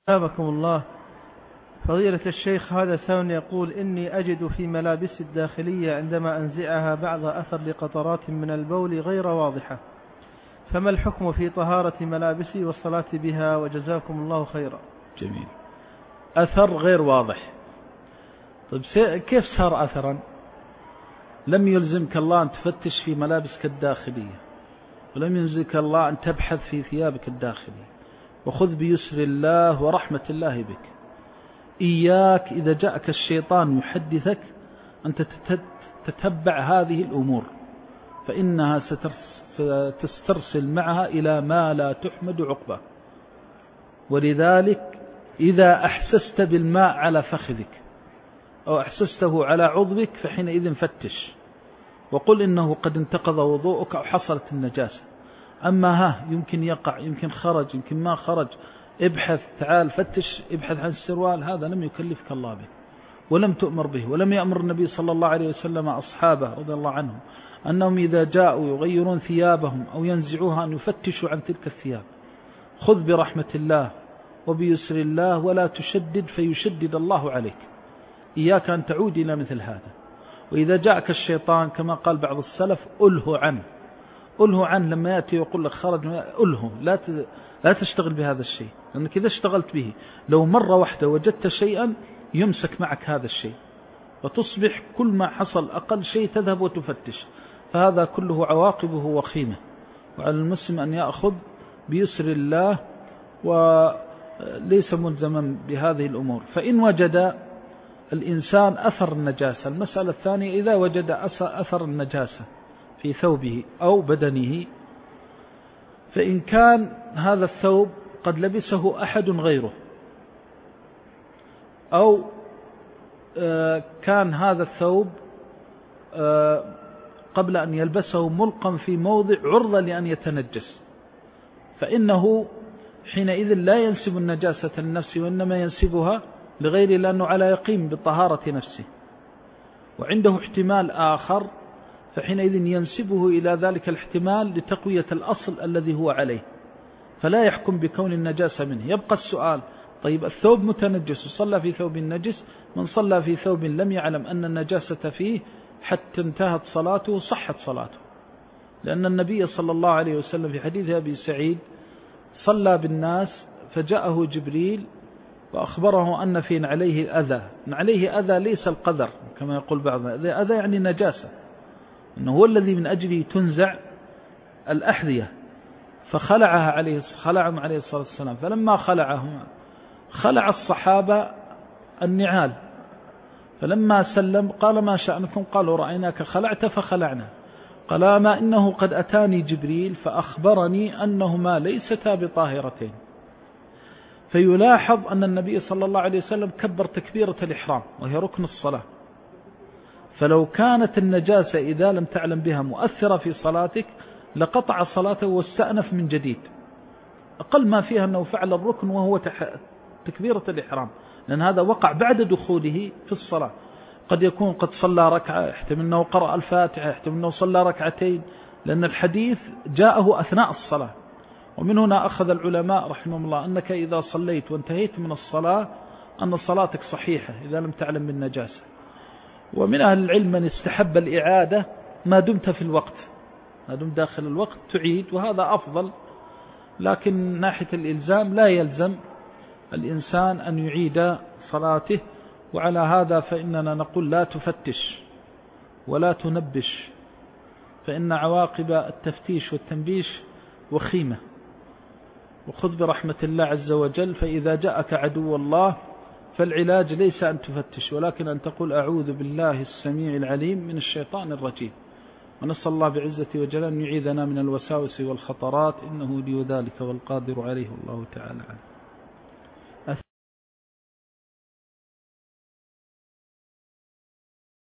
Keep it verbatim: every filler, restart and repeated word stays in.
أثابكم الله. فضيلة الشيخ، هذا ثانٍ يقول: إني أجد في ملابسي الداخلية عندما أنزعها بعض أثر لقطرات من البول غير واضحة، فما الحكم في طهارة ملابسي والصلاة بها؟ وجزاكم الله خيرا. جميل. أثر غير واضح، طيب كيف صار أثرا؟ لم يلزمك الله أن تفتش في ملابسك الداخلية، ولم يلزمك الله أن تبحث في ثيابك الداخلية، وخذ بيسر الله ورحمة الله بك. إياك إذا جاءك الشيطان يحدثك أن تتبع هذه الأمور، فإنها ستسترسل معها إلى ما لا تحمد عقبه. ولذلك إذا أحسست بالماء على فخذك أو أحسسته على عضوك فحينئذ فتش وقل إنه قد انتقض وضوءك أو حصلت النجاسة. أما ها يمكن يقع، يمكن خرج، يمكن ما خرج، ابحث، تعال فتش، ابحث عن السروال، هذا لم يكلفك الله به ولم تؤمر به، ولم يأمر النبي صلى الله عليه وسلم أصحابه رضي الله عنهم أنهم إذا جاءوا يغيرون ثيابهم أو ينزعوها أن يفتشوا عن تلك الثياب. خذ برحمة الله وبيسر الله ولا تشدد فيشدد الله عليك. إياك أن تعود إلى مثل هذا. وإذا جاءك الشيطان كما قال بعض السلف: أله عنه، أله عنه. لما يأتي ويقول لك خرج، أله، لا لا تشتغل بهذا الشيء، لأنك إذا اشتغلت به لو مرة واحدة وجدت شيئا يمسك معك هذا الشيء، وتصبح كل ما حصل أقل شيء تذهب وتفتش. فهذا كله عواقبه وخيمة، وعلى المسلم أن يأخذ بيسر الله وليس ملزما بهذه الأمور. فإن وجد الإنسان أثر النجاسة، المسألة الثانية إذا وجد أثر النجاسة في ثوبه أو بدنه، فإن كان هذا الثوب قد لبسه أحد غيره، أو كان هذا الثوب قبل أن يلبسه ملقا في موضع عرضة لأن يتنجس، فإنه حينئذ لا ينسب النجاسة لنفسه، وإنما ينسبها لغيره، لأنه على يقين بطهارة نفسه. وعنده احتمال آخر فحينئذ ينسبه إلى ذلك الاحتمال لتقوية الأصل الذي هو عليه، فلا يحكم بكون النجاسة منه. يبقى السؤال: طيب الثوب متنجس وصلى في ثوب النجس، من صلى في ثوب لم يعلم أن النجاسة فيه حتى انتهت صلاته صحت صلاته، لأن النبي صلى الله عليه وسلم في حديث أبي سعيد صلى بالناس فجاءه جبريل وأخبره أن في عليه أذى. أن عليه أذى ليس القدر كما يقول بعض، أذى يعني نجاسة، أنه هو الذي من أجله تنزع الأحذية، فخلعها عليه خلعهم عليه الصلاة والسلام. فلما خلعهم خلع الصحابة النعال، فلما سلم قال: ما شأنكم؟ قالوا: رأيناك خلعت فخلعنا. قال: ما إنه قد أتاني جبريل فأخبرني أنهما ليستا بطاهرتين. فيلاحظ أن النبي صلى الله عليه وسلم كبر تكبيرة الإحرام وهي ركن الصلاة، فلو كانت النجاسة إذا لم تعلم بها مؤثرة في صلاتك لقطع صلاته واستأنف من جديد. أقل ما فيها أنه فعل الركن وهو تكبيرة الإحرام، لأن هذا وقع بعد دخوله في الصلاة. قد يكون قد صلى ركعة، يحتمل أنه قرأ الفاتحة، يحتمل أنه صلى ركعتين، لأن الحديث جاءه أثناء الصلاة. ومن هنا أخذ العلماء رحمهم الله أنك إذا صليت وانتهيت من الصلاة أن صلاتك صحيحة إذا لم تعلم بالنجاسة. ومن أهل العلم من استحب الإعادة ما دمت في الوقت، ما دمت داخل الوقت تعيد، وهذا أفضل. لكن ناحية الإلزام لا يلزم الإنسان أن يعيد صلاته. وعلى هذا فإننا نقول: لا تفتش ولا تنبش، فإن عواقب التفتيش والتنبيش وخيمة. وخذ برحمة الله عز وجل. فإذا جاءك عدو الله فالعلاج ليس أن تفتش، ولكن أن تقول: أعوذ بالله السميع العليم من الشيطان الرجيم. ونسأل الله بعزته وجلاله أن يعيذنا من الوساوس والخطرات، إنه لي ذلك والقادر عليه، الله تعالى عنه.